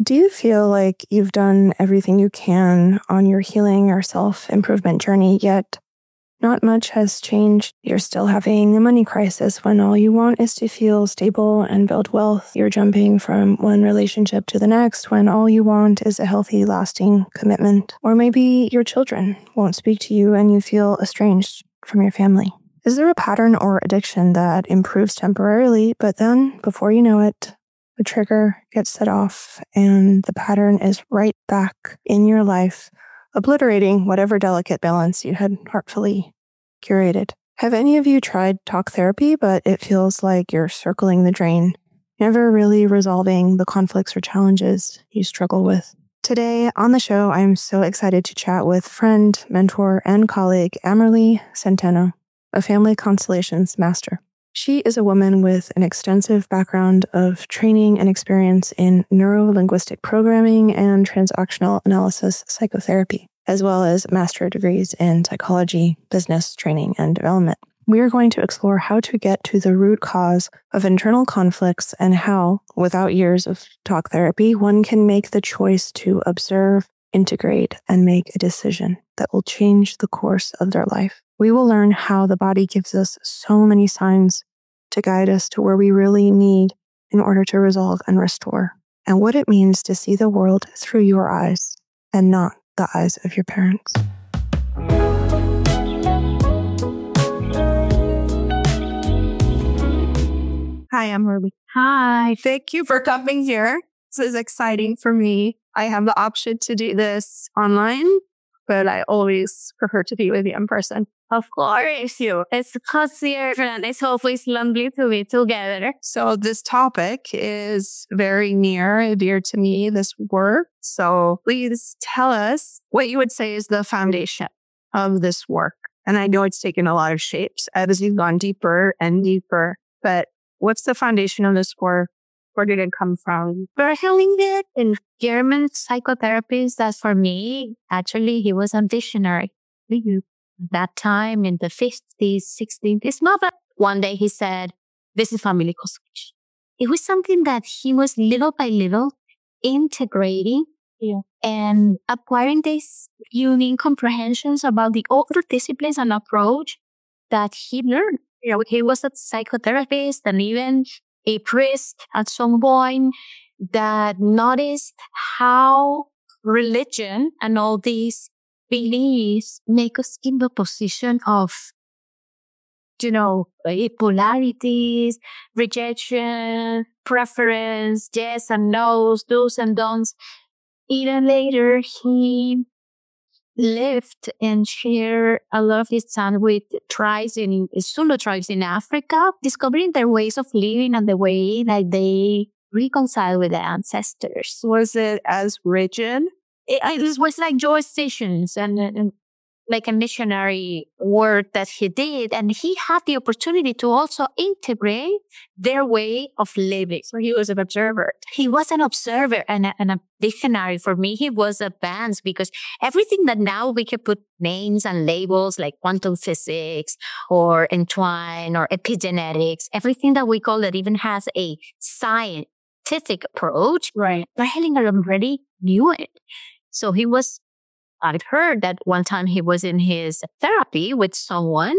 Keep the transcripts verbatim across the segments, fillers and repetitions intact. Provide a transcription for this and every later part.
Do you feel like you've done everything you can on your healing or self-improvement journey, yet not much has changed? You're still having a money crisis when all you want is to feel stable and build wealth. You're jumping from one relationship to the next when all you want is a healthy, lasting commitment. Or maybe your children won't speak to you and you feel estranged from your family. Is there a pattern or addiction that improves temporarily, but then, before you know it, the trigger gets set off and the pattern is right back in your life, obliterating whatever delicate balance you had artfully curated? Have any of you tried talk therapy, but it feels like you're circling the drain, never really resolving the conflicts or challenges you struggle with? Today on the show, I'm so excited to chat with friend, mentor, and colleague Amerlee Centeno, a family constellations master. She is a woman with an extensive background of training and experience in neuro-linguistic programming and transactional analysis psychotherapy, as well as master degrees in psychology, business training, and development. We are going to explore how to get to the root cause of internal conflicts and how, without years of talk therapy, one can make the choice to observe, integrate, and make a decision that will change the course of their life. We will learn how the body gives us so many signs to guide us to where we really need in order to resolve and restore, and what it means to see the world through your eyes and not the eyes of your parents. Hi, I'm Ruby. Hi. Thank you for coming here. This is exciting for me. I have the option to do this online, but I always prefer to be with you in person. Of course, you. It's cozier and it's always lovely to be together. So this topic is very near and dear to me, this work. So please tell us what you would say is the foundation of this work. And I know it's taken a lot of shapes as you've gone deeper and deeper, but what's the foundation of this work? Where did it come from? Bergelinger, a German psychotherapist that for me, actually, he was a visionary. Mm-hmm. That time in the fifties, sixties, it's not that one day he said, this is family constellation. It was something that he was little by little integrating yeah. and acquiring these unique comprehensions about the other disciplines and approach that he learned. You know, he was a psychotherapist and even a priest at some point that noticed how religion and all these beliefs make us in the position of, you know, polarities, rejection, preference, yes and no's, do's and don'ts. Even later, he lived and shared a lot of his time with tribes in Zulu tribes in Africa, discovering their ways of living and the way that they reconcile with their ancestors. Was it as rigid? It, it was like Joy Stations and, and like a missionary work that he did. And he had the opportunity to also integrate their way of living. So he was an observer. He was an observer and a, and a visionary. For me, he was advanced because everything that now we can put names and labels like quantum physics or entwine or epigenetics, everything that we call that even has a scientific approach, right? Bergelinger already knew it. So he was, I've heard that one time he was in his therapy with someone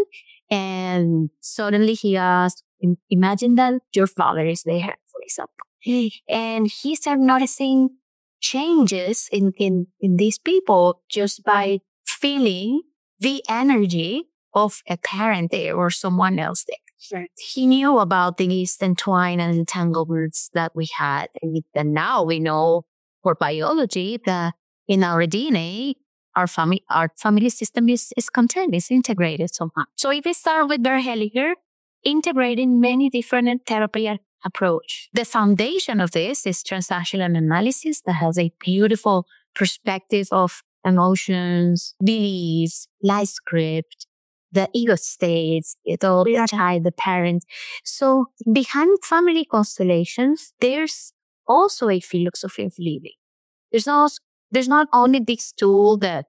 and suddenly he asked, imagine that your father is there, for example. And he started noticing changes in, in, in these people just by feeling the energy of a parent there or someone else there. Right. He knew about these entwine and entanglements that we had. And, and now we know for biology that in our D N A, our family, our family system is, is contained, is integrated somehow. So if we start with Bergelinger, integrating many different therapy approach. The foundation of this is transactional analysis that has a beautiful perspective of emotions, beliefs, life script, the ego states, it all the child, the parent. So behind family constellations, there's also a philosophy of living. There's also There's not only this tool that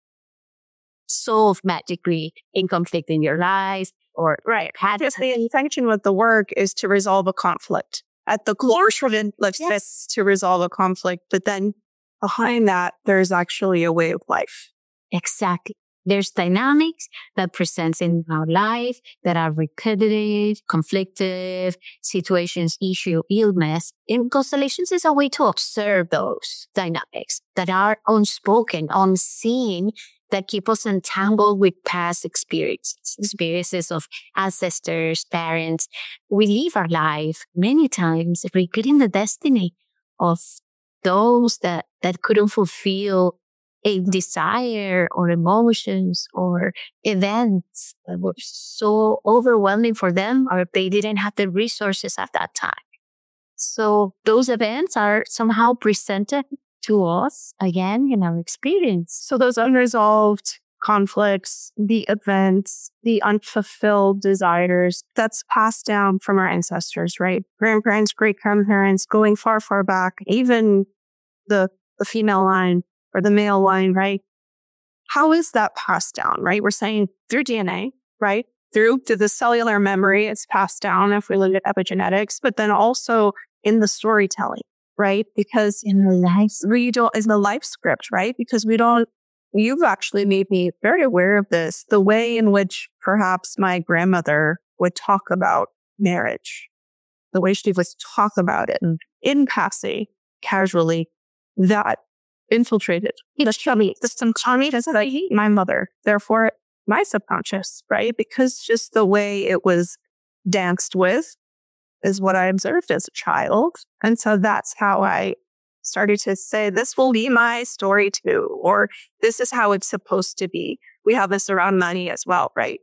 solve magically in conflict in your lives or right. Because the intention with the work is to resolve a conflict. at the core, let's Yes. this to resolve a conflict. But then behind that, there's actually a way of life. Exactly. There's dynamics that presents in our life that are repetitive, conflictive, situations, issue, illness. And constellations is a way to observe those dynamics that are unspoken, unseen, that keep us entangled with past experiences, experiences of ancestors, parents. We live our life many times repeating the destiny of those that, that couldn't fulfill a desire or emotions or events that were so overwhelming for them, or they didn't have the resources at that time. So those events are somehow presented to us again in our experience. So those unresolved conflicts, the events, the unfulfilled desires, that's passed down from our ancestors, right? Grandparents, great-grandparents, going far, far back, even the, the female line or the male line, right? How is that passed down, right? We're saying through D N A, right? Through to the cellular memory, it's passed down if we look at epigenetics, but then also in the storytelling, right? Because In our lives, we don't, is the life script, right? Because we don't, you've actually made me very aware of this, the way in which perhaps my grandmother would talk about marriage, the way she would talk about it in passing, casually, that infiltrated the chummy, the subconscious does that I hate my mother. Therefore, my subconscious, right? Because just the way it was danced with is what I observed as a child. And so that's how I started to say, this will be my story too, or this is how it's supposed to be. We have this around money as well, right?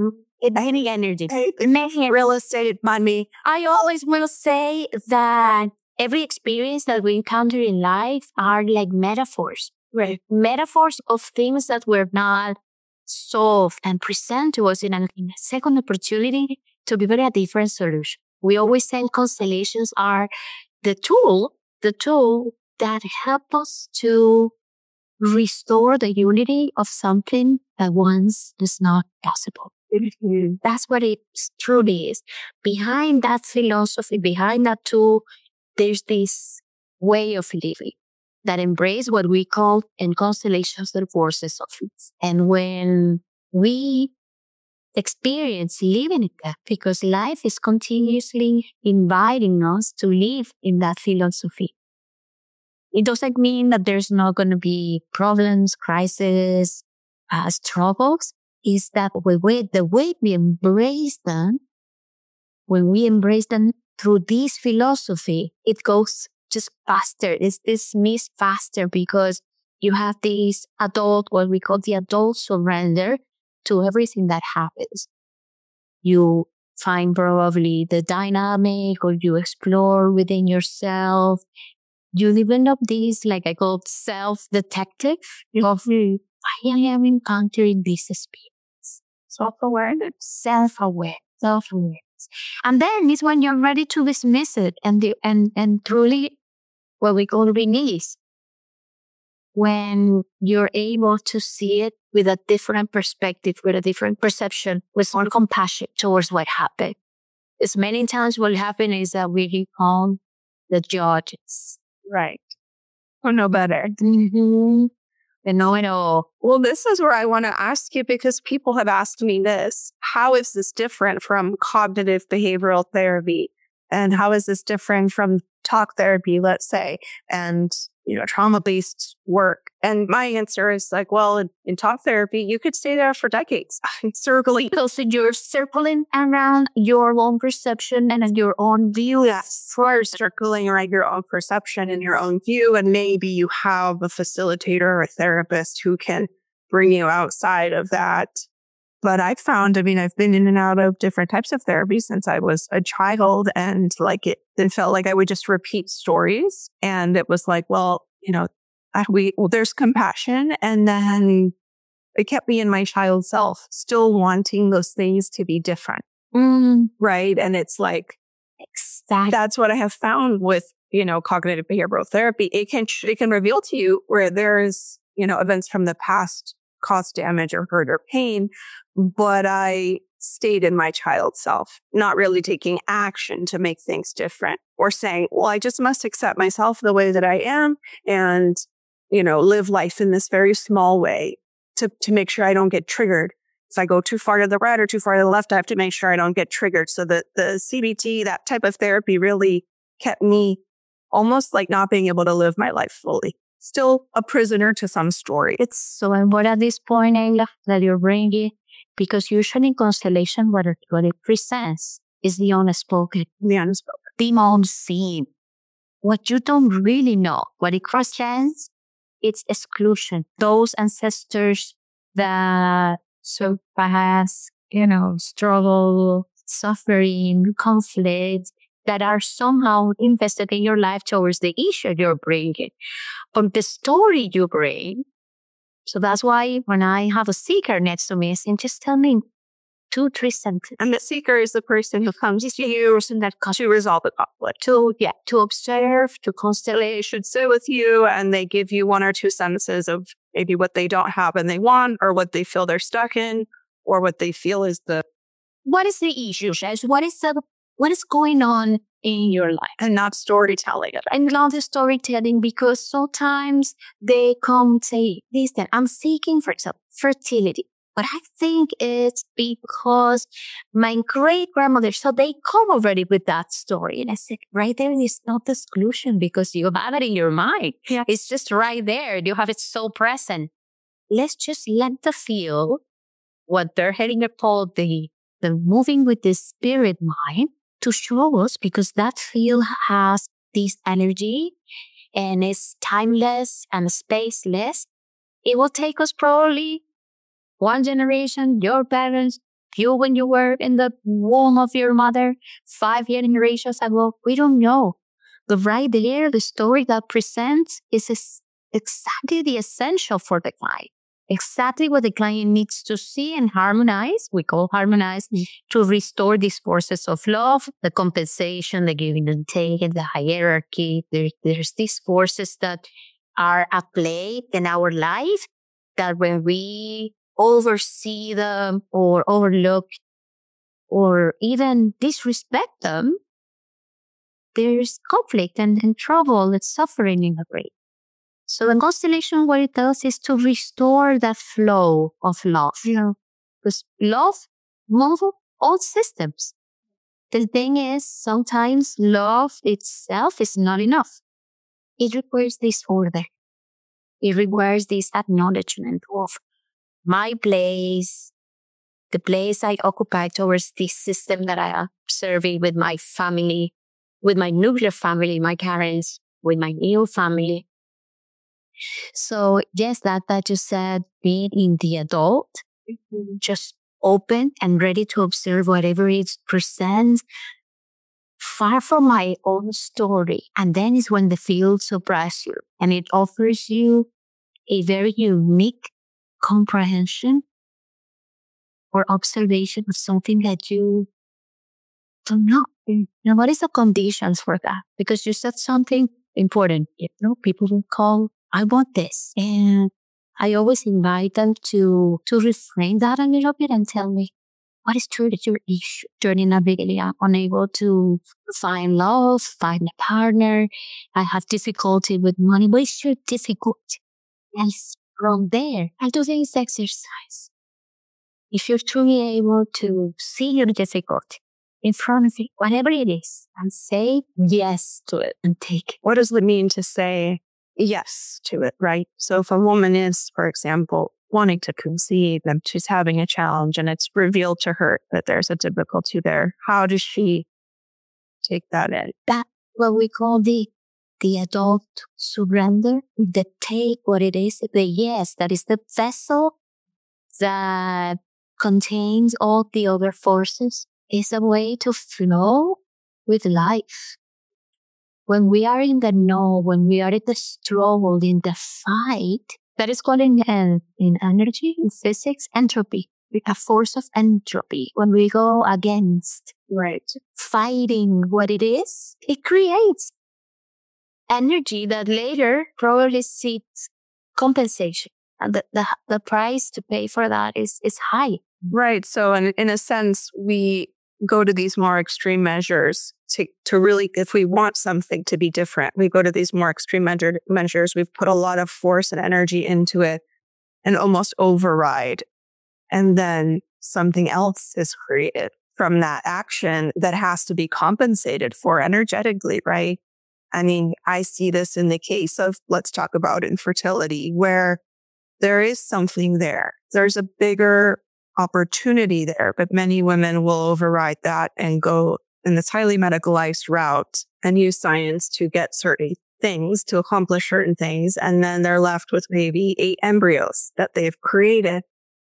any energy. Making real estate money. I always will say that every experience that we encounter in life are like metaphors. Right. Metaphors of things that were not solved and present to us in a, in a second opportunity to be very a different solution. We always say constellations are the tool, the tool that help us to restore the unity of something that once is not possible. Mm-hmm. That's what it truly is. Behind that philosophy, behind that tool, there's this way of living that embrace what we call in constellations the forces of it. And when we experience living in that, because life is continuously inviting us to live in that philosophy. It doesn't mean that there's not going to be problems, crises, uh, struggles. Is that we, we, the way we embrace them, when we embrace them through this philosophy, it goes just faster. It's dismissed faster because you have this adult, what we call the adult surrender to everything that happens. You find probably the dynamic, or you explore within yourself. You develop this, like I call self-detective of, I am encountering this experience. Self-awareness. Self-aware, self-awareness. And then it's when you're ready to dismiss it and the, and, and truly what we call release. When you're able to see it with a different perspective, with a different perception, with more compassion towards what happened. Because many times what happens is that we become the judges. Right. Or know better. Mm-hmm. They know it all. Well, this is where I want to ask you, because people have asked me this. How is this different from cognitive behavioral therapy? And how is this different from talk therapy, let's say, and, you know, trauma-based work? And my answer is like, well, in, in talk therapy, you could stay there for decades, circling. So you're circling around your own perception and your own view. Yes, first circling around your own perception and your own view. And maybe you have a facilitator or a therapist who can bring you outside of that. But I found, I mean, I've been in and out of different types of therapy since I was a child, and like it, it felt like I would just repeat stories. And it was like, well, you know, I, we, well, there's compassion. And then it kept me in my child self, still wanting those things to be different. Mm. Right. And it's like, Exactly. that's what I have found with, you know, cognitive behavioral therapy. It can, it can reveal to you where there's, you know, events from the past cause damage or hurt or pain. But I stayed in my child self, not really taking action to make things different, or saying, well, I just must accept myself the way that I am and, you know, live life in this very small way to, to make sure I don't get triggered. If I go too far to the right or too far to the left, I have to make sure I don't get triggered. So that the C B T, that type of therapy really kept me almost like not being able to live my life fully. Still a prisoner to some story. It's so important at this point, Ayla, that you're bringing, because usually in constellation, what it, what it presents is the unspoken, The unspoken. the unseen. What you don't really know, what it cross-chance, it's exclusion. Those ancestors that surpass, you know, struggle, suffering, conflict, that are somehow invested in your life towards the issue you're bringing, from the story you bring. So that's why when I have a seeker next to me, and just tell me two, three sentences. And the seeker is the person who comes to you that to resolve the conflict. to yeah to observe, to constellate. They should sit with you and they give you one or two sentences of maybe what they don't have and they want, or what they feel they're stuck in, or what they feel is the, What is the issue, Shesh? What is the what is going on in your life? and not storytelling. And not the storytelling, because sometimes they come say, listen, I'm seeking, for example, fertility. But I think it's because my great grandmother, so they come already with that story. And I said, right there is not the exclusion, because you have it in your mind. Yeah. It's just right there. You have it so present. Let's just let the feel what they're heading upon, the, the moving with the spirit mind to show us, because that field has this energy and is timeless and spaceless. It will take us probably one generation, your parents, you when you were in the womb of your mother, five generations ago. We don't know. But right there, the story that presents is exactly the essential for the client. Exactly what the client needs to see and harmonize. We call harmonize mm-hmm. to restore these forces of love, the compensation, the giving and taking, the hierarchy. There, there's these forces that are at play in our life that when we oversee them or overlook or even disrespect them, there's conflict and, and trouble and suffering in the brain. So the constellation, what it does is to restore that flow of love. You know, because love moves all systems. The thing is, sometimes love itself is not enough. It requires this order. It requires this acknowledgement of my place, the place I occupy towards this system that I am serving with my family, with my nuclear family, my parents, with my new family. So yes, that that you said, being in the adult, mm-hmm. just open and ready to observe whatever it presents, far from my own story. And then is when the field surprises you and it offers you a very unique comprehension or observation of something that you don't know. You know, what is the conditions for that? Because you said something important. You know, people will call, I want this. And I always invite them to, to reframe that a little bit and tell me, what is true that your issue? Turning a bit unable to find love, find a partner. I have difficulty with money. What is your difficulty? And from there, I'll do this exercise. If you're truly able to see your difficulty in front of you, whatever it is, and say yes to it and take it. What does it mean to say yes to it, right? So if a woman is, for example, wanting to conceive and she's having a challenge and it's revealed to her that there's a difficulty there, how does she take that in? That what we call the the adult surrender, the take what it is, the yes, that is the vessel that contains all the other forces, is a way to flow with life. When we are in the no, when we are in the struggle, in the fight, that is called in, in, in energy, in physics, entropy, a force of entropy. When we go against, right, fighting what it is, it creates energy that later probably seeks compensation. And the, the, the price to pay for that is, is high. Right. So in, in a sense, we go to these more extreme measures to, to really, if we want something to be different, we go to these more extreme measure, measures. We've put a lot of force and energy into it and almost override. And then something else is created from that action that has to be compensated for energetically, right? I mean, I see this in the case of, let's talk about infertility, where there is something there. There's a bigger opportunity there, but many women will override that and go in this highly medicalized route and use science to get certain things, to accomplish certain things. And then they're left with maybe eight embryos that they've created.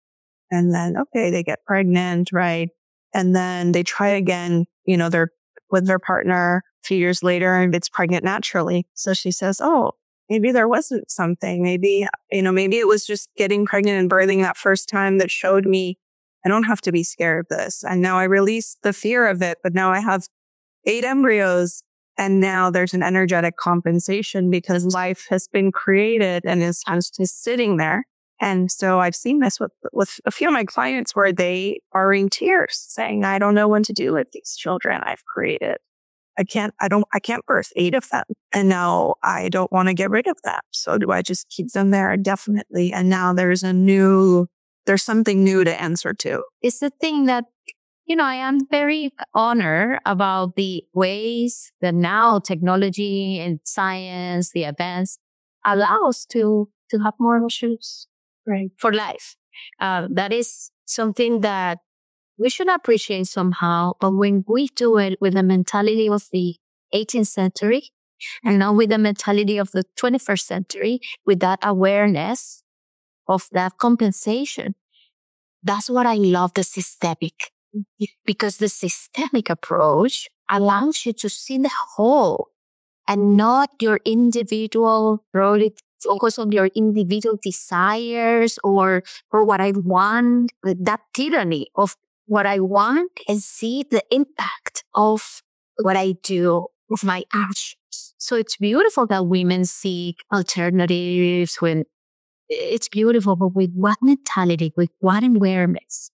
And then, okay, they get pregnant, right? And then they try again, you know, they're with their partner a few years later and it's pregnant naturally. So she says, oh, maybe there wasn't something. Maybe, you know, maybe it was just getting pregnant and birthing that first time that showed me I don't have to be scared of this. And now I release the fear of it, but now I have eight embryos and now there's an energetic compensation because life has been created and is just sitting there. And so I've seen this with, with a few of my clients where they are in tears saying, I don't know what to do with these children I've created. I can't, I don't, I can't birth eight of them. And now I don't want to get rid of them. So do I just keep them there? Definitely. And now there's a new, there's something new to answer to. It's the thing that, you know, I am very honored about the ways that now technology and science, the advance allows to, to have more options. Right. For life. Uh, that is something that we should appreciate somehow. But when we do it with the mentality of the eighteenth century and now with the mentality of the twenty-first century, with that awareness of that compensation, that's what I love the systemic. Because the systemic approach allows you to see the whole and not your individual role. Focus on your individual desires or, or what I want, that tyranny of what I want and see the impact of what I do, of my actions. So it's beautiful that women seek alternatives when it's beautiful, but with what mentality, with what awareness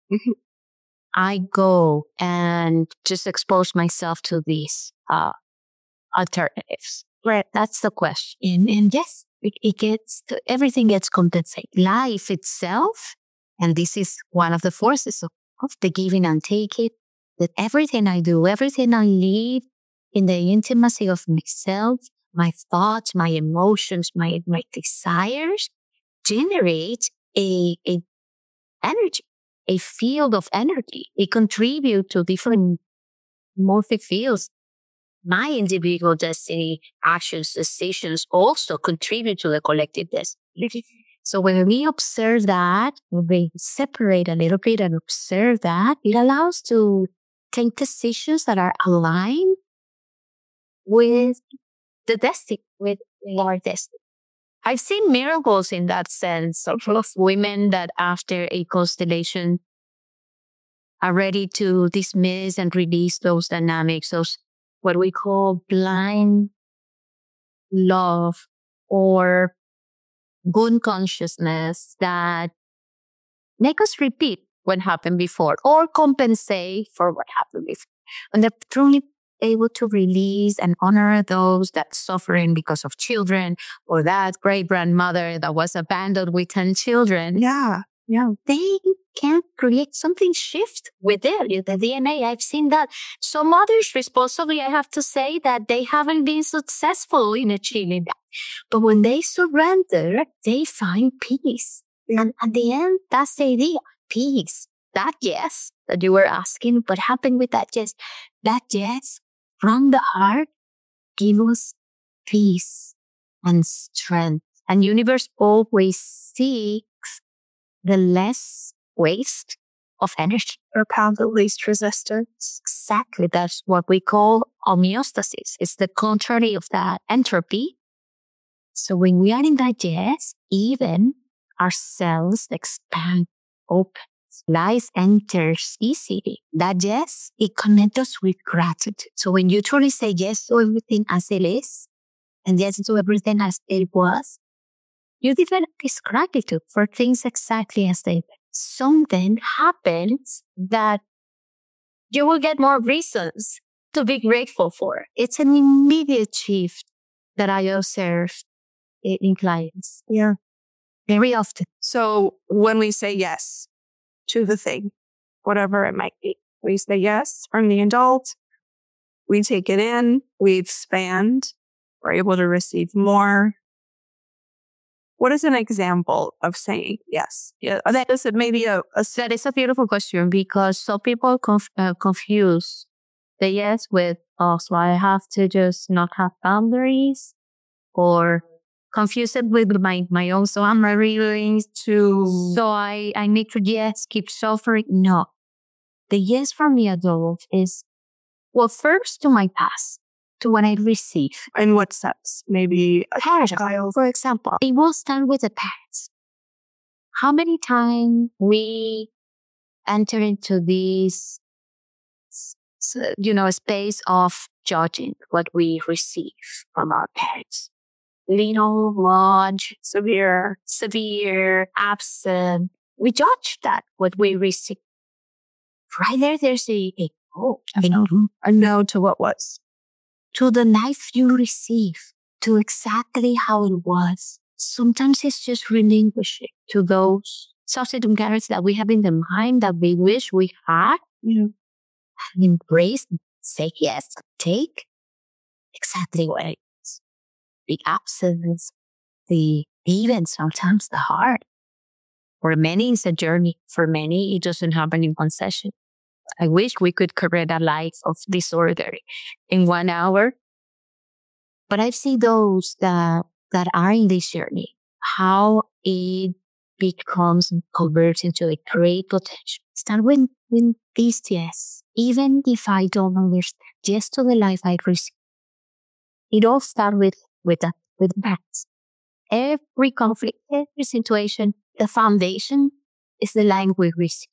I go and just expose myself to these uh, alternatives. Right. That's the question. And, and yes, It, it gets, to, everything gets compensated. Life itself, and this is one of the forces of, of the giving and taking, that everything I do, everything I live in the intimacy of myself, my thoughts, my emotions, my, my desires, generate a, a energy, a field of energy. It contributes to different morphic fields. My individual destiny, actions, decisions also contribute to the collective destiny. So when we observe that, when we separate a little bit and observe that, it allows to take decisions that are aligned with the destiny, with our destiny. I've seen miracles in that sense of women that after a constellation are ready to dismiss and release those dynamics, those what we call blind love or good consciousness that make us repeat what happened before or compensate for what happened before. And they're truly able to release and honor those that suffering because of children or that great grandmother that was abandoned with ten children. Yeah. Yeah. They can create something shift within the D N A. I've seen that. Some others responsibly, I have to say that they haven't been successful in achieving that. But when they surrender, they find peace. And at the end, that's the idea. Peace. That yes that you were asking, what happened with that yes? That yes from the heart gives us peace and strength. And universe always seeks the less waste of energy. Or path of least resistance. Exactly. That's what we call homeostasis. It's the contrary of that entropy. So when we are in that yes, even our cells expand, open. Life enters easily. That yes, it connects us with gratitude. So when you truly say yes to everything as it is, and yes to everything as it was, you develop this gratitude for things exactly as they were. something happens that you will get more reasons to be grateful for. It's an immediate shift that I observe in clients. Yeah. Very often. So when we say yes to the thing, whatever it might be, we say yes from the adult, we take it in, we expand, we're able to receive more. What is an example of saying yes? Yeah, that is maybe a, a That is a beautiful question because some people conf- uh, confuse the yes with, oh, so I have to just not have boundaries, or confuse it with my, my own, so I'm really willing to, so I, I need to, yes, keep suffering. No. The yes from the adult is, well, first to my past, to what I receive. In what sense? Maybe a Parent, child. for example. It will start with the parents. How many times we enter into this, you know, space of judging what we receive from our parents? Little, large, severe, severe, absent. We judge that, what we receive. Right there, there's a, a oh, a no. A no to what was. To the life you receive, to exactly how it was. Sometimes it's just relinquishing to those substitute characters that we have in the mind that we wish we had. Yeah. Embrace, say yes, take exactly what it is. The absence, the even sometimes the heart. For many, it's a journey. For many, it doesn't happen in one session. I wish we could create a life of disorder in one hour. But I've seen those that, that are in this journey, how it becomes and converts into a great potential. Start with, with this yes. Even if I don't understand, yes to the life I receive. It all starts with, with that, with that. Every conflict, every situation, the foundation is the line we receive.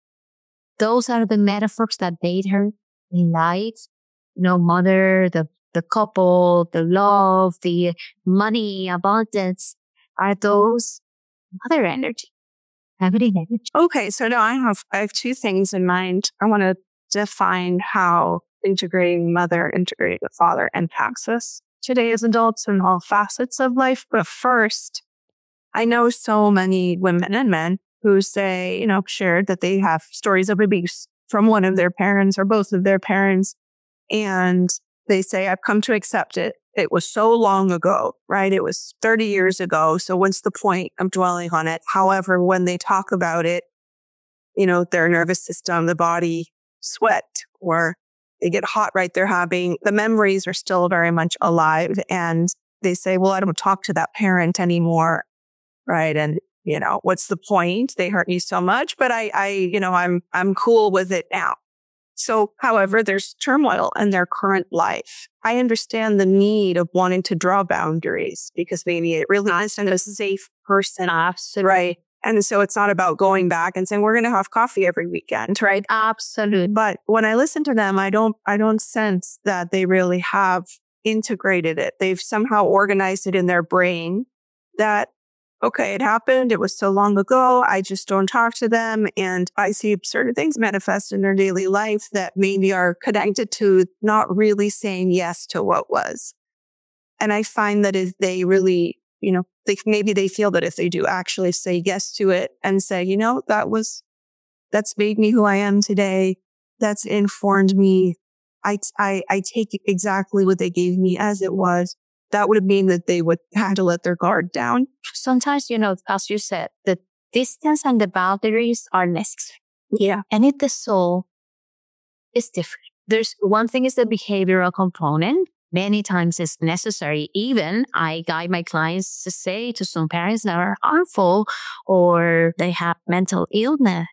Those are the metaphors that made her in life. You know, mother, the, the couple, the love, the money, abundance are those mother energy, feminine energy. Okay, so now I have I have two things in mind. I want to define how integrating mother, integrating the father impacts us today as adults in all facets of life. But first, I know so many women and men who say, you know, shared that they have stories of abuse from one of their parents or both of their parents. And they say, I've come to accept it. It was so long ago, right? It was thirty years ago. So what's the point of dwelling on it? However, when they talk about it, you know, their nervous system, the body sweat, or they get hot, right? They're having, the memories are still very much alive. And they say, well, I don't talk to that parent anymore, right? And you know, what's the point? They hurt me so much, but I, I, you know, I'm, I'm cool with it now. So, however, there's turmoil in their current life. I understand the need of wanting to draw boundaries because maybe it really is a safe person, right? And so it's not about going back and saying, we're going to have coffee every weekend, right? Absolutely. But when I listen to them, I don't, I don't sense that they really have integrated it. They've somehow organized it in their brain that, okay, it happened. It was so long ago. I just don't talk to them. And I see certain things manifest in their daily life that maybe are connected to not really saying yes to what was. And I find that if they really, you know, they, maybe they feel that if they do actually say yes to it and say, you know, that was, that's made me who I am today. That's informed me. I, I, I take exactly what they gave me as it was. That would mean that they would have to let their guard down. Sometimes, you know, as you said, the distance and the boundaries are necessary. Yeah. And in the soul, it's different. There's one thing is the behavioral component. Many times it's necessary. Even I guide my clients to say to some parents that are harmful or they have mental illness.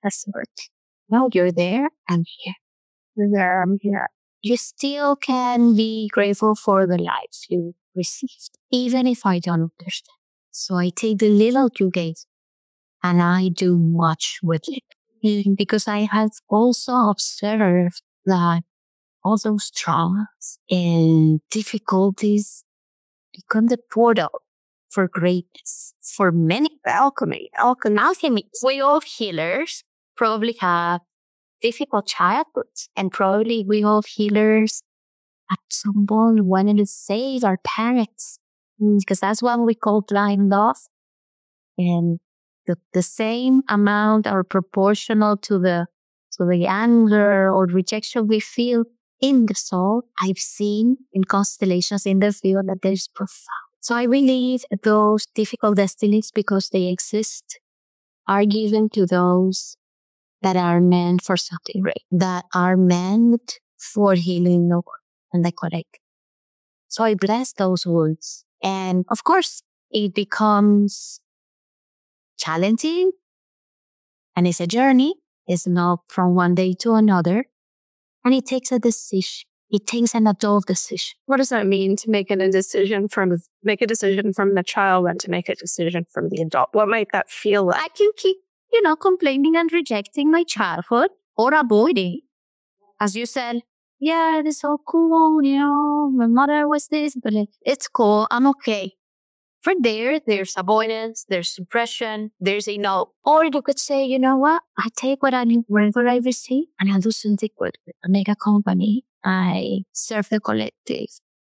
No, you're there, I'm here. You're there, I'm here. You still can be grateful for the life you received, even if I don't understand. So I take the little you gave and I do much with it because I have also observed that all those traumas and difficulties become the portal for greatness, for many. Alchemy, alchemy. Alchemy. We all healers probably have difficult childhoods, and probably we all healers at some point wanted to save our parents, because that's what we call blind love. And the, the same amount or proportional to the to the anger or rejection we feel in the soul, I've seen in constellations in the field that there's profound. So I believe those difficult destinies, because they exist, are given to those that are meant for something great, that are meant for healing the world and the collective. So I bless those wounds. And of course, it becomes challenging, and it's a journey. It's not from one day to another. And it takes a decision. It takes an adult decision. What does that mean to make a decision from make a decision from the child and to make a decision from the adult? What might that feel like? I can keep, you know, complaining and rejecting my childhood or avoiding. As you said, yeah, it's so cool, you know, my mother was this, but it's cool, I'm okay. From there, there's avoidance, there's suppression, there's a no. Or you could say, you know what, I take what I whatever I receive and I do something good. I make a company, I serve the collective.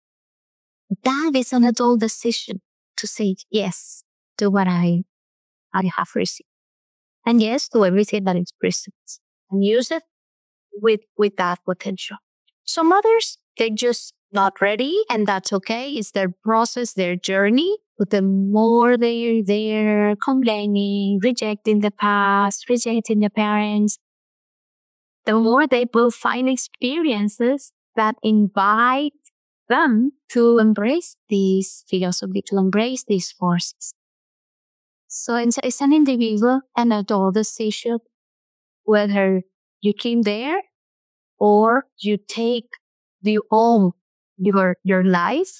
That is an adult decision to say yes to what I, I have received. And yes to everything that is present. And use it with, with that potential. Some others, they're just not ready, and that's okay. It's their process, their journey. But the more they're there complaining, rejecting the past, rejecting the parents, the more they will find experiences that invite them to embrace these philosophy, to embrace these forces. So it's, it's an individual and adult decision whether you came there or you take, you own your, your life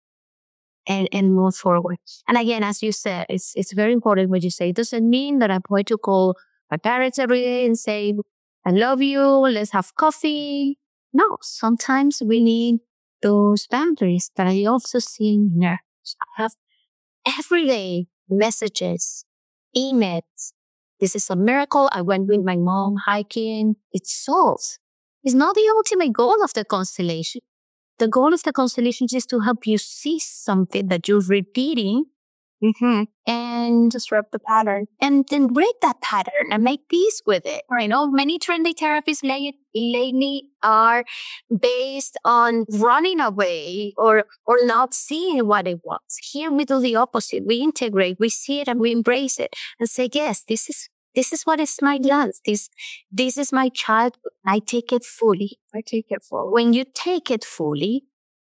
and, and move forward. And again, as you said, it's, it's very important what you say. It doesn't mean that I'm going to call my parents every day and say, I love you, let's have coffee. No, sometimes we need those boundaries that I also see in nurse. I have everyday messages, emails. This is a miracle. I went with my mom hiking. It solves. It's not the ultimate goal of the constellation. The goal of the constellation is to help you see something that you're repeating Mm-hmm. and Disrupt the pattern. and then break that pattern and make peace with it. I know many trendy therapies late, lately are based on running away or or not seeing what it was. Here we do the opposite. We integrate, we see it, and we embrace it and say, yes, this is this is what is my love. This this is my child. I take it fully. I take it forward. When you take it fully,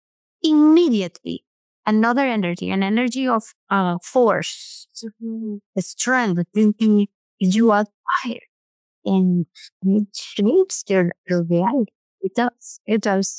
immediately another energy, an energy of uh, force, Mm-hmm. strength, you are fire, and it shapes your, your reality. It does. It does.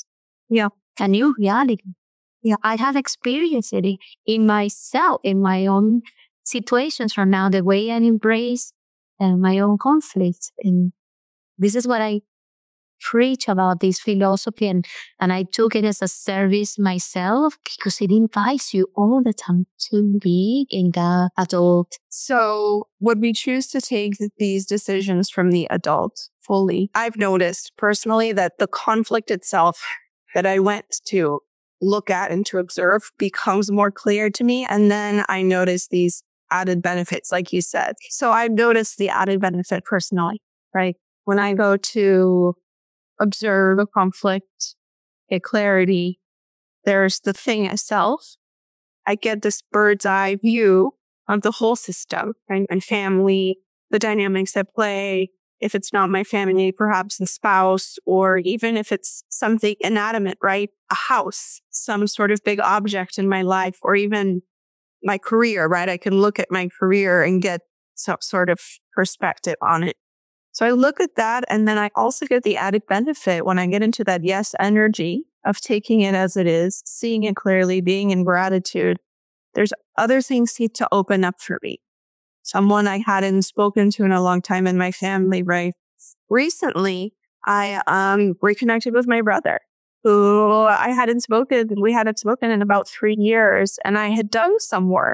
A new reality. Yeah, I have experienced it in, in myself, in my own situations from now, the way I embrace uh, my own conflicts. And this is what I preach about, this philosophy, and, and I took it as a service myself because it invites you all the time to be in the adult. So would we choose to take these decisions from the adult fully? I've noticed personally that the conflict itself that I went to look at and to observe becomes more clear to me. And then I notice these added benefits, like you said. So I've noticed the added benefit personally, right? When I go to observe a conflict, get clarity, there's the thing itself. I get this bird's eye view of the whole system, right? My family, the dynamics at play. If it's not my family, perhaps the spouse, or even if it's something inanimate, right? A house, some sort of big object in my life, or even my career, right? I can look at my career and get some sort of perspective on it. So I look at that, and then I also get the added benefit when I get into that yes energy of taking it as it is, seeing it clearly, being in gratitude. There's other things need to open up for me. Someone I hadn't spoken to in a long time in my family, right? Recently, I um reconnected with my brother, who I hadn't spoken, we hadn't spoken in about three years, and I had done some work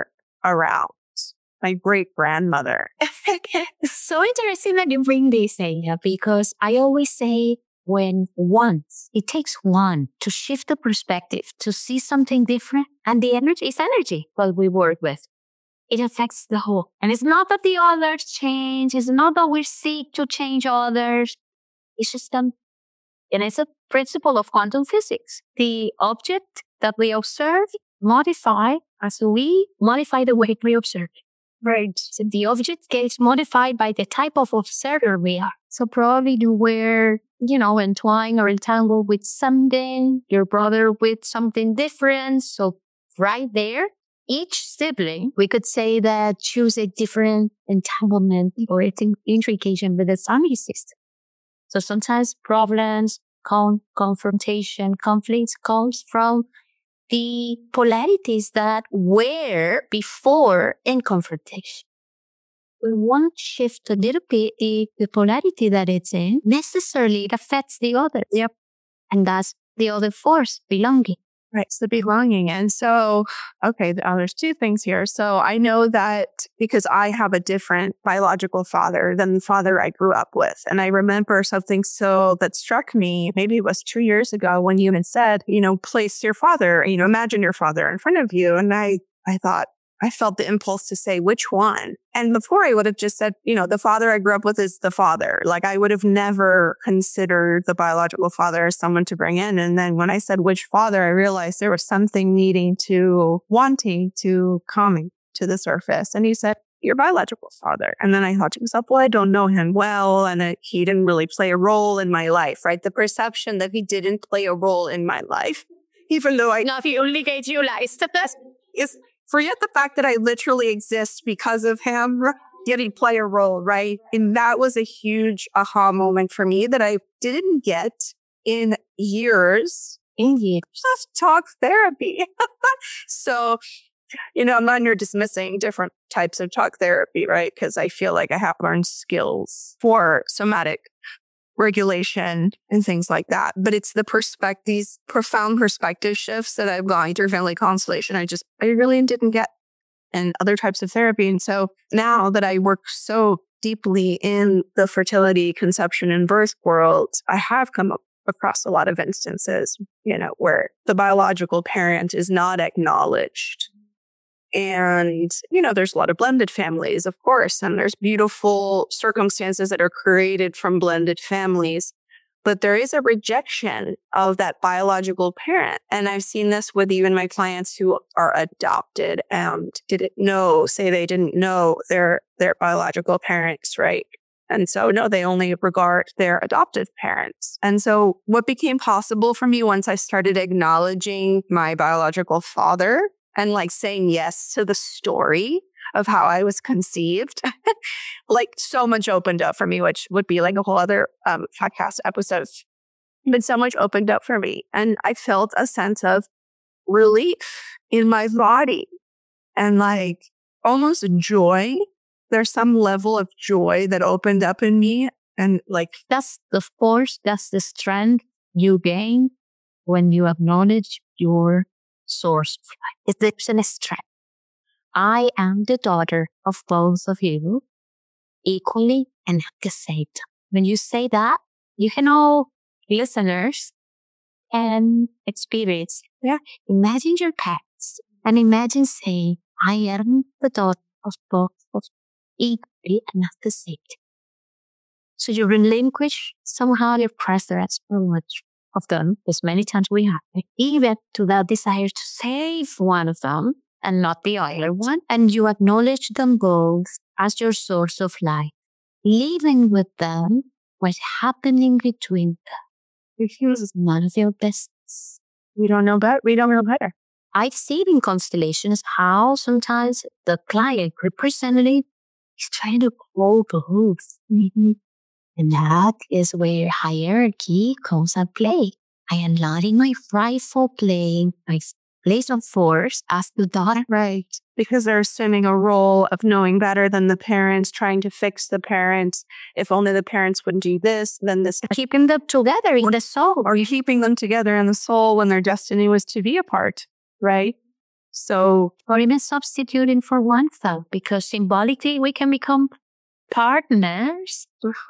around my great grandmother. It's so interesting that you bring this, Aya, because I always say when once, it takes one to shift the perspective, to see something different, and the energy is energy what we work with. It affects the whole. And it's not that the others change. It's not that we seek to change others. It's just them. And it's a principle of quantum physics. The object that we observe modify as we modify the way we observe. Right. So the object gets modified by the type of observer we are. So probably you were, you know, entwined or entangled with something, your brother with something different. So right there, each sibling, we could say that choose a different entanglement or intrication with the family system. So sometimes problems, con- confrontation, conflicts comes from the polarities that were before in confrontation. When one shifts a little bit the, the polarity that it's in, necessarily it affects the other. Yep. And that's the other force, belonging. Right. So belonging. And so, okay, uh, there's two things here. So I know that because I have a different biological father than the father I grew up with. And I remember something so that struck me, maybe it was two years ago when you had said, you know, place your father, you know, imagine your father in front of you. And I, I thought, I felt the impulse to say, which one? And before I would have just said, you know, the father I grew up with is the father. Like I would have never considered the biological father as someone to bring in. And then when I said which father, I realized there was something needing to, wanting to coming to the surface. And he said, your biological father. And then I thought to myself, well, I don't know him well. And it, he didn't really play a role in my life, right? The perception that he didn't play a role in my life, even though I... No, he only gave you lies. is Forget the fact that I literally exist because of him, yet he play a role, right? And that was a huge aha moment for me that I didn't get in years, in years of talk therapy. So, you know, I'm not here dismissing different types of talk therapy, right? Because I feel like I have learned skills for somatic regulation and things like that. But it's the perspective, these profound perspective shifts that I've gone through family constellation. I just, I really didn't get in other types of therapy. And so now that I work so deeply in the fertility, conception, and birth world, I have come up across a lot of instances, you know, where the biological parent is not acknowledged. And, you know, there's a lot of blended families, of course, and there's beautiful circumstances that are created from blended families. But there is a rejection of that biological parent. And I've seen this with even my clients who are adopted and didn't know, say they didn't know their, their biological parents, right? And so, no, they only regard their adoptive parents. And so what became possible for me once I started acknowledging my biological father and like saying yes to the story of how I was conceived, like so much opened up for me, which would be like a whole other um, podcast episode. But so much opened up for me. And I felt a sense of relief in my body and like almost joy. There's some level of joy that opened up in me. And like, that's the force, that's the strength you gain when you acknowledge your source of life. It's a strength. I am the daughter of both of you equally and at the same time. When you say that, you can all listeners and experience. Yeah. Imagine your pets and imagine saying, I am the daughter of both of you equally and at the same time. So you relinquish somehow your presence for much of them, as many times we have, even to that desire to save one of them and not the other one. And you acknowledge them both as your source of life, living with them, what's happening between them. It's none of your business. We don't know better. We don't know better. I've seen in constellations how sometimes the client representative is trying to hold both. Mm-hmm. And that is where hierarchy comes at play. I am letting my rightful play, my place of force as the daughter. Right. Because they're assuming a role of knowing better than the parents, trying to fix the parents. If only the parents would do this, then this. Keeping them together in the soul. Or keeping them together in the soul when their destiny was to be apart. Right. So, or even substituting for one thought, because symbolically we can become partners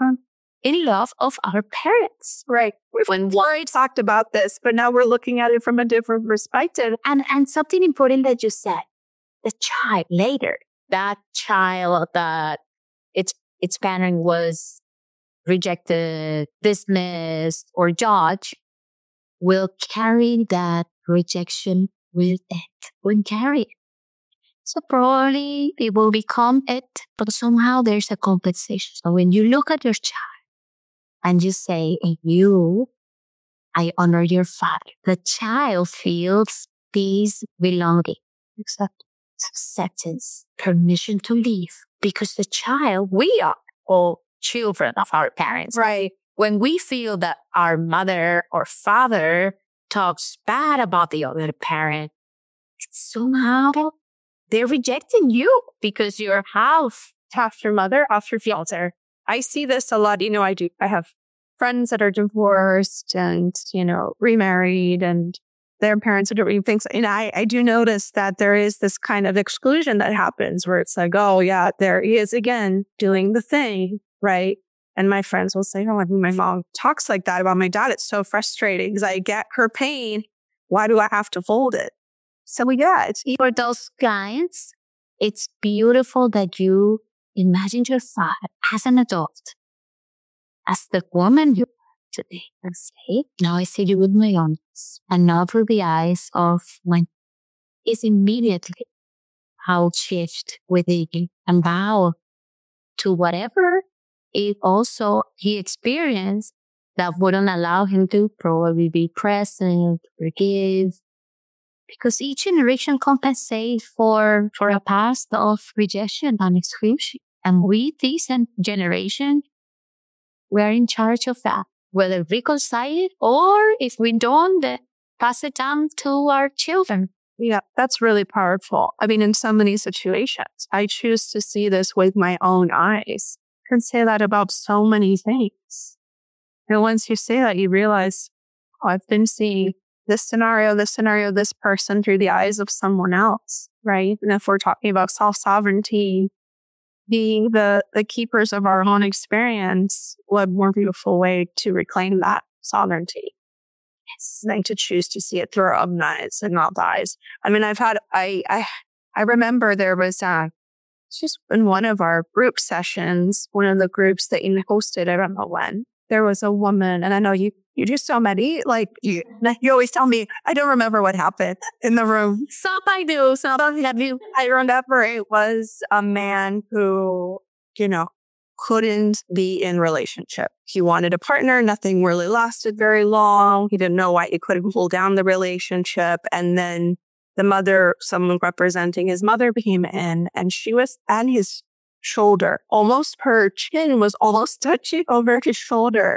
in love of our parents. right. We've When already talked about this, but now we're looking at it from a different perspective. And and something important that you said, the child later, that child that its its parent was rejected, dismissed, or judged, will carry that rejection with it, will carry it. So probably it will become it, but somehow there's a compensation. So when you look at your child and you say, and you, I honor your father, the child feels peace, belonging, acceptance, acceptance, permission to live. Because the child, we are all children of our parents. Right. When we feel that our mother or father talks bad about the other parent, it's somehow they're rejecting you because you're half. Half your mother, half your father. I see this a lot. You know, I do. I have friends that are divorced and, you know, remarried, and their parents are doing things. And I, I do notice that there is this kind of exclusion that happens where it's like, oh, yeah, there he is again doing the thing. Right. And my friends will say, oh, I mean, my mom talks like that about my dad. It's so frustrating because I get her pain. Why do I have to fold it? So, yeah, it's for those clients, it's beautiful that you imagine your father as an adult, as the woman you are today, and say, now I see you with my own eyes, and not through the eyes of my, is immediately how shift within and bow to whatever it also he experienced that wouldn't allow him to probably be present, forgive. Because each generation compensates for, for a past of rejection and exclusion. And we, this generation, we are in charge of that. Whether reconcile it or if we don't, then pass it down to our children. Yeah, that's really powerful. I mean, in so many situations, I choose to see this with my own eyes. I can say that about so many things. And once you say that, you realize, oh, I've been seeing this scenario, this scenario, this person through the eyes of someone else, right? And if we're talking about self-sovereignty, being the, the keepers of our own experience, what more beautiful way to reclaim that sovereignty? It's than to choose to see it through our own eyes and not the eyes. I mean, I've had, I, I, I remember there was, uh, just in one of our group sessions, one of the groups that you hosted, I don't know when, there was a woman, and I know you, you do so many, like you, you always tell me, I don't remember what happened in the room. Some I do, some I do. I remember it was a man who, you know, couldn't be in relationship. He wanted a partner. Nothing really lasted very long. He didn't know why he couldn't hold down the relationship. And then the mother, someone representing his mother came in, and she was at his shoulder. Almost her chin was almost touching over his shoulder.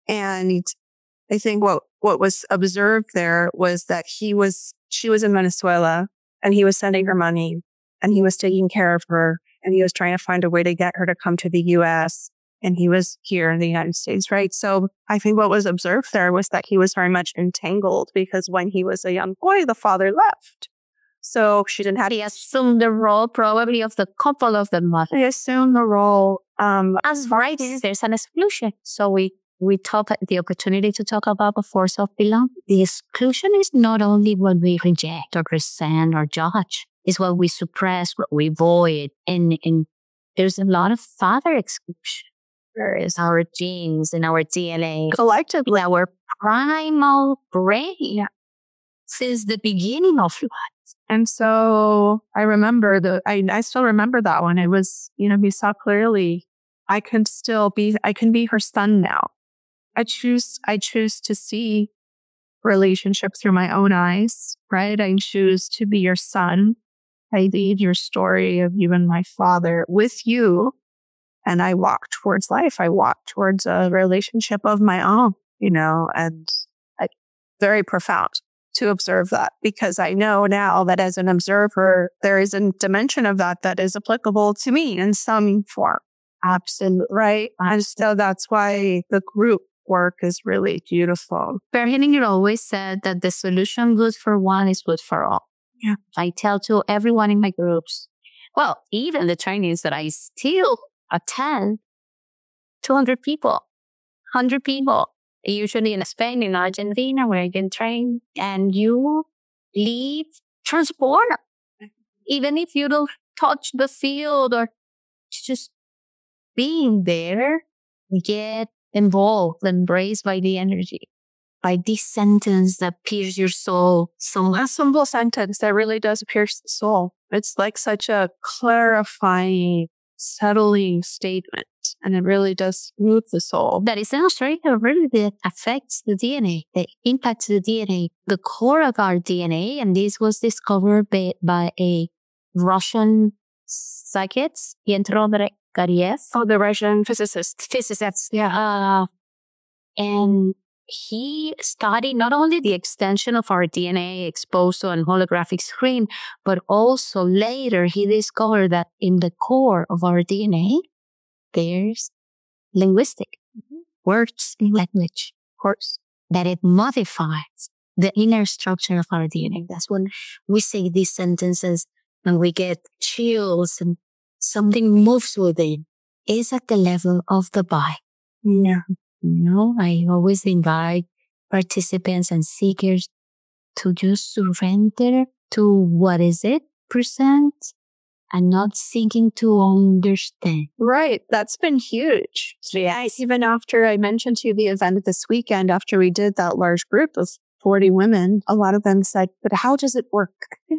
And I think what, what was observed there was that he was, she was in Venezuela, and he was sending her money, and he was taking care of her, and he was trying to find a way to get her to come to the U S, and he was here in the United States, right? So I think what was observed there was that he was very much entangled, because when he was a young boy, the father left. So she didn't have... He assumed the role probably of the couple of the mother. He assumed the role. Um, As right, there's an exclusion. So we, we talk the opportunity to talk about the force of belonging. The exclusion is not only what we reject or resent or judge. It's what we suppress, what we avoid. And, and there's a lot of father exclusion. There is our genes and our D N A. Collectively. Our primal brain. Since the beginning of life. And so I remember the, I, I still remember that one. It was, you know, we saw clearly, I can still be, I can be her son now. I choose, I choose to see relationship through my own eyes, right? I choose to be your son. I lead your story of you and my father with you. And I walk towards life. I walk towards a relationship of my own, you know, and I, very profound to observe that, because I know now that as an observer, there is a dimension of that that is applicable to me in some form. Absolutely. Right. And so that's why the group work is really beautiful. Bear Hellinger always said that the solution good for one is good for all. Yeah. I tell to everyone in my groups, well, even the trainings that I still attend, two hundred people, one hundred people, usually in Spain, in Argentina, where I can train, and you leave transformed. Even if you don't touch the field or just being there, get involved, embraced by the energy, by this sentence that pierces your soul. So A simple sentence that really does pierce the soul. It's like such a clarifying, settling statement. And it really does move the soul. that is illustrated really that affects the D N A, that impacts the D N A, the core of our D N A. And this was discovered by, by a Russian psychiatrist, Pietro Gariev. Oh, the Russian physicist. Physicist, yeah. Uh, and he studied not only the extension of our D N A exposed to an holographic screen, but also later he discovered that in the core of our D N A, there's linguistic mm-hmm. words in language, of course, that it modifies the inner structure of our D N A. That's when we say these sentences and we get chills and something moves within. It's at the level of the body. Yeah. You know, I always invite participants and seekers to just surrender to what is it percent and not seeking to understand. Right. That's been huge. Yes. Even after I mentioned to you the event this weekend, after we did that large group of forty women, a lot of them said, but how does it work?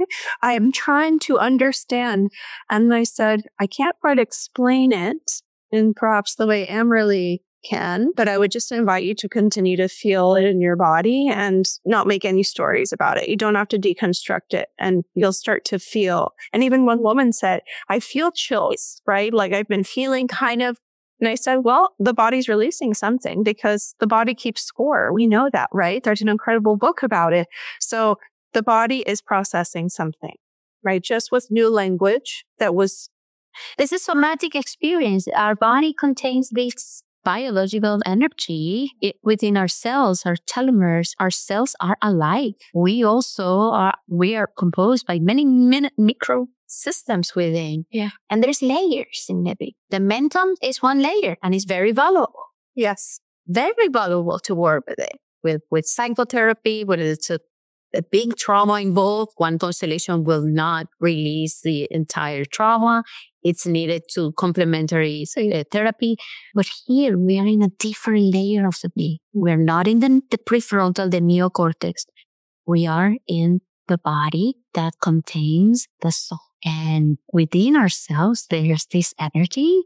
I am trying to understand. And I said, I can't quite explain it in perhaps the way Amberly can, but I would just invite you to continue to feel it in your body and not make any stories about it. You don't have to deconstruct it and you'll start to feel. And even one woman said, I feel chills, right? Like I've been feeling kind of, and I said, well, the body's releasing something because the body keeps score. We know that, right? There's an incredible book about it. So the body is processing something, right? Just with new language that was. This is somatic experience. Our body contains this biological energy it, within our cells, our telomeres. Our cells are alive. We also are, we are composed by many min- micro systems within. Yeah. And there's layers in it. The mentum is one layer and it's very valuable. Yes. Very valuable to work with it. With, with psychotherapy, whether it's a, a big trauma involved, one constellation will not release the entire trauma. It's needed to complementary therapy. But here we are in a different layer of the being. We're not in the, the prefrontal, the neocortex. We are in the body that contains the soul. And within ourselves, there's this energy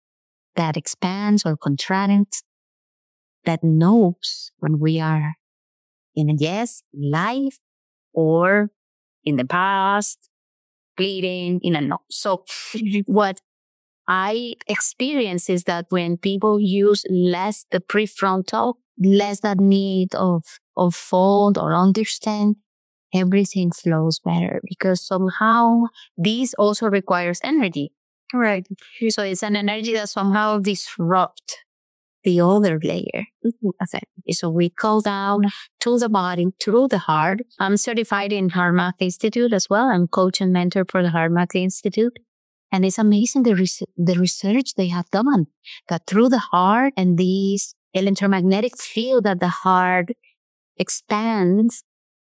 that expands or contracts, that knows when we are in a yes, life, or in the past, bleeding, in a no. So what I experience is that when people use less the prefrontal, less that need of, of fold or understand, everything flows better because somehow this also requires energy. Right. So it's an energy that somehow disrupts the other layer. Mm-hmm. So we call down to the body, through the heart. I'm certified in HeartMath Institute as well. I'm coach and mentor for the HeartMath Institute. And it's amazing the, res- the research they have done that through the heart and this electromagnetic field that the heart expands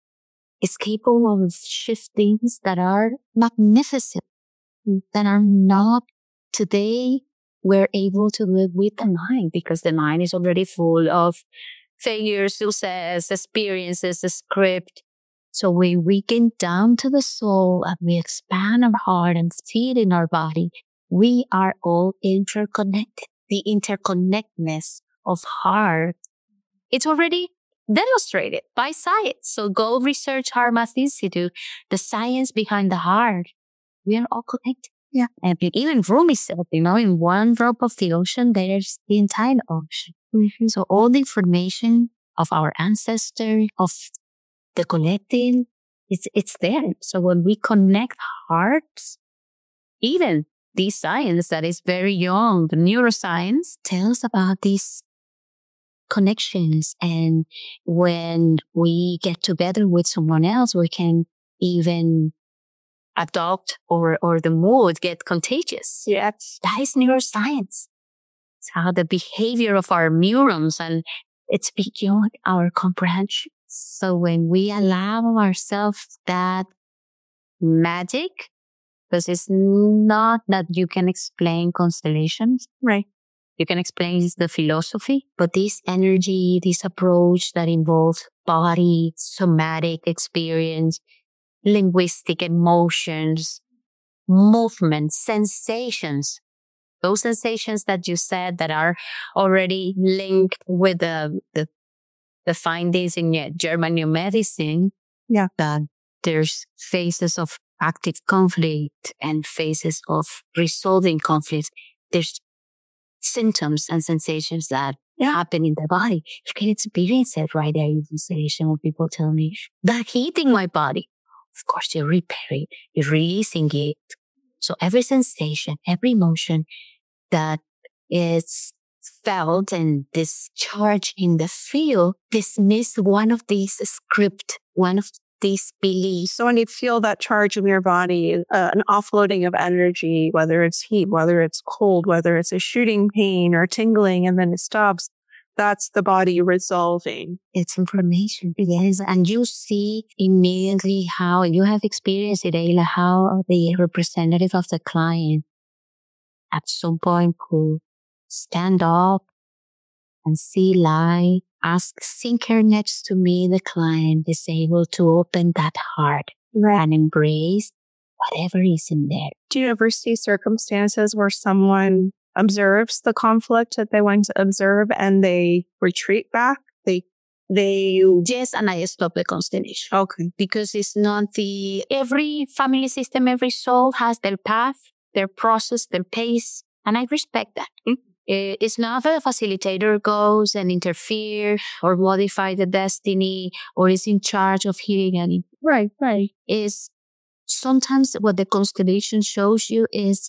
is capable of shiftings that are magnificent, that are not today. We're able to live with the mind because the mind is already full of failures, success, experiences, the script. So when we get down to the soul and we expand our heart and feel in our body, we are all interconnected. The interconnectedness of heart, it's already demonstrated by science. So go research HeartMath Institute, the science behind the heart. We are all connected. Yeah. And even Rumi said, you know, in one drop of the ocean, there's the entire ocean. Mm-hmm. So all the information of our ancestors, of the collecting, it's, it's there. So when we connect hearts, even this science that is very young, the neuroscience tells about these connections. And when we get together with someone else, we can even adopt or, or the mood get contagious. Yes. That is neuroscience. It's how the behavior of our neurons, and it's beyond our comprehension. So when we allow ourselves that magic, because it's not that you can explain constellations. Right. You can explain the philosophy, but this energy, this approach that involves body, somatic experience, linguistic emotions, movement, sensations, those sensations that you said that are already linked with the, the, the findings in German new medicine. Yeah. That there's phases of active conflict and phases of resolving conflict. There's symptoms and sensations that yeah. happen in the body. You can experience it right there in the sensation when people tell me that hitting my body. Of course, you're repairing, you're releasing it. So every sensation, every emotion that is felt and discharged in the field dismiss one of these script, one of these beliefs. So when you feel that charge in your body, uh, an offloading of energy, whether it's heat, whether it's cold, whether it's a shooting pain or tingling, and then it stops, that's the body resolving. It's information. Yes. And you see immediately how you have experienced it, Ayla, how the representative of the client at some point could stand up and see light. Ask, sink her next to me, the client is able to open that heart right. and embrace whatever is in there. Do you ever see circumstances where someone observes the conflict that they want to observe and they retreat back? They, they... Yes, and I stop the constellation. Okay. Because it's not the... Every family system, every soul has their path, their process, their pace, and I respect that. Mm-hmm. It's not that a facilitator goes and interfere or modify the destiny or is in charge of healing any. Right, right. Is sometimes what the constellation shows you is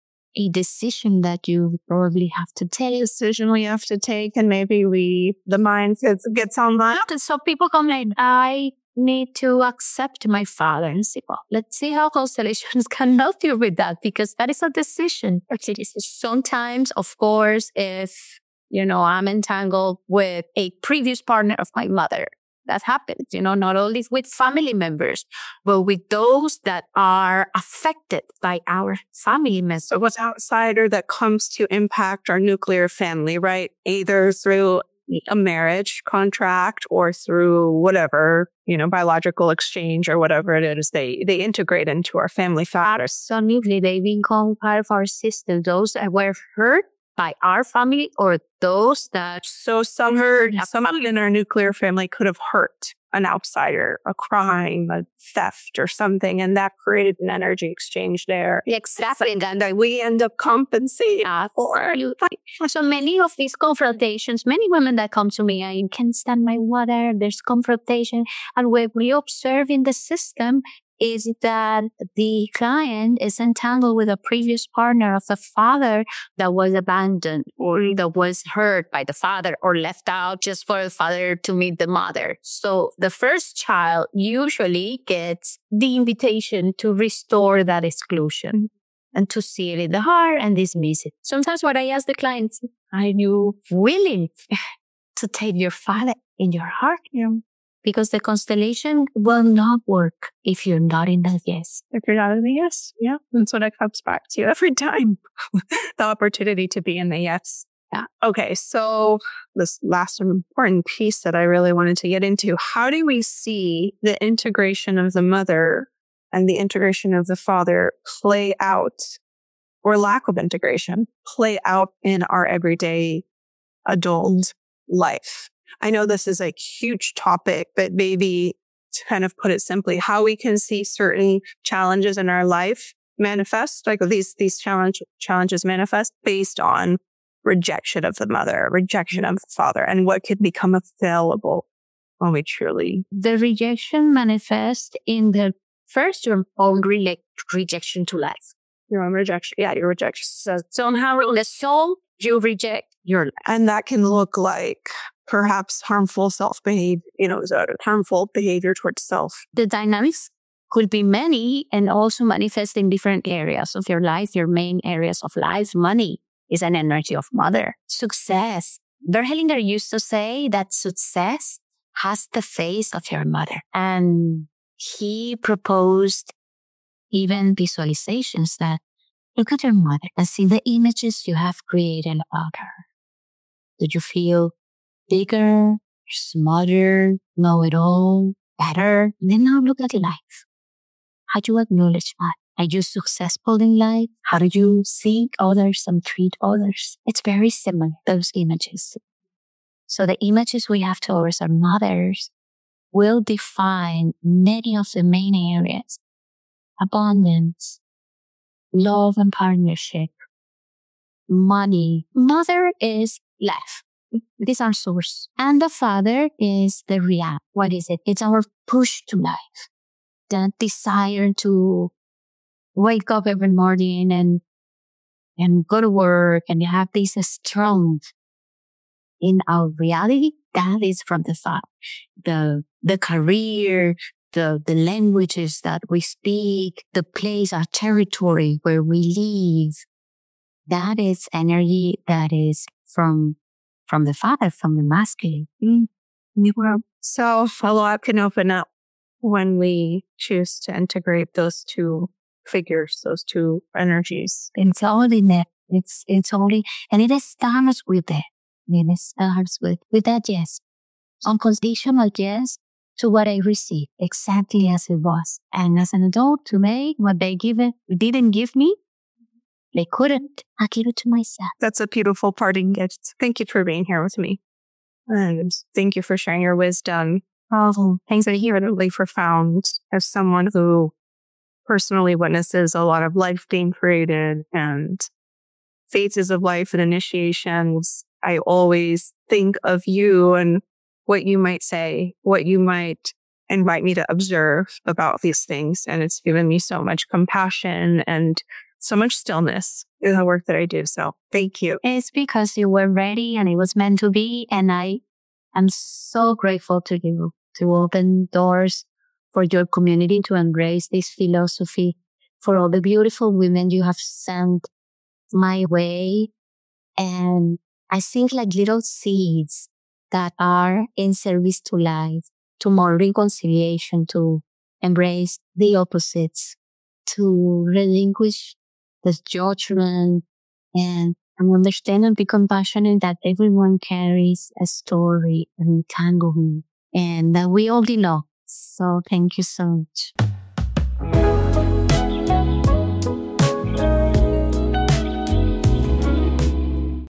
a decision that you probably have to take. A decision we have to take, and maybe we, the mind gets, gets online. And so people come like, I need to accept my father and say, well, let's see how constellations can help you with that, because that is a decision. Sometimes, of course, if, you know, I'm entangled with a previous partner of my mother, that happens, you know, not only with family members, but with those that are affected by our family members. So what's outsider that comes to impact our nuclear family, right? Either through a marriage contract or through whatever, you know, biological exchange or whatever it is, they, they integrate into our family fabric. Absolutely. They become part of our system. Those that were hurt by our family or those that... So some hurt, someone in our nuclear family could have hurt an outsider, a crime, a theft or something, and that created an energy exchange there. Exactly. And then we end up compensating for. So many of these confrontations, many women that come to me, I can't stand my water, there's confrontation. And what we observe in the system is that the client is entangled with a previous partner of the father that was abandoned or that was hurt by the father or left out just for the father to meet the mother. So the first child usually gets the invitation to restore that exclusion and to see it in the heart and dismiss it. Sometimes what I ask the clients, are you willing to take your father in your heart? Yeah. Because the constellation will not work if you're not in the yes. If you're not in the yes, yeah. That's what it comes back to every time. The opportunity to be in the yes. Yeah. Okay, so this last important piece that I really wanted to get into, how do we see the integration of the mother and the integration of the father play out, or lack of integration, play out in our everyday adult life? I know this is a huge topic, but maybe to kind of put it simply, how we can see certain challenges in our life manifest, like these, these challenge, challenges manifest based on rejection of the mother, rejection of the father, and what could become available when we truly... The rejection manifests in the first, your own re- rejection to life. Your own rejection. Yeah, your rejection. So somehow in the soul, you reject your life. And that can look like perhaps harmful self-behavior, you know, harmful behavior towards self. The dynamics could be many and also manifest in different areas of your life, your main areas of life. Money is an energy of mother. Success. Bert Hellinger used to say that success has the face of your mother. And he proposed even visualizations that look at your mother and see the images you have created about her. Do you feel bigger, smarter, know it all, better? And then now look at life. How do you acknowledge that? Are you successful in life? How do you see others and treat others? It's very similar, those images. So the images we have towards our mothers will define many of the main areas. Abundance, love and partnership, money. Mother is life. It is our source. And the father is the real. What is it? It's our push to life. That desire to wake up every morning and and go to work and have this strength in our reality. That is from the father. The the career, the the languages that we speak, the place, our territory where we live. That is energy that is from from the father, from the masculine. Mm. So a lot can open up when we choose to integrate those two figures, those two energies. It's all in there. It's it's only, and it starts with that. It starts with with that yes, unconditional yes to what I received, exactly as it was. And as an adult, to me, what they give it didn't give me, they couldn't. I give it to myself. That's a beautiful parting gift. Thank you for being here with me, and thank you for sharing your wisdom. Oh, things that are really profound as someone who personally witnesses a lot of life being created and phases of life and initiations. I always think of you and what you might say, what you might invite me to observe about these things. And it's given me so much compassion and so much stillness in the work that I do. So thank you. It's because you were ready and it was meant to be. And I am so grateful to you to open doors for your community to embrace this philosophy, for all the beautiful women you have sent my way. And I think like little seeds that are in service to life, to more reconciliation, to embrace the opposites, to relinquish the judgment and, and understand and be compassionate that everyone carries a story and entanglement and that we all belong. So thank you so much.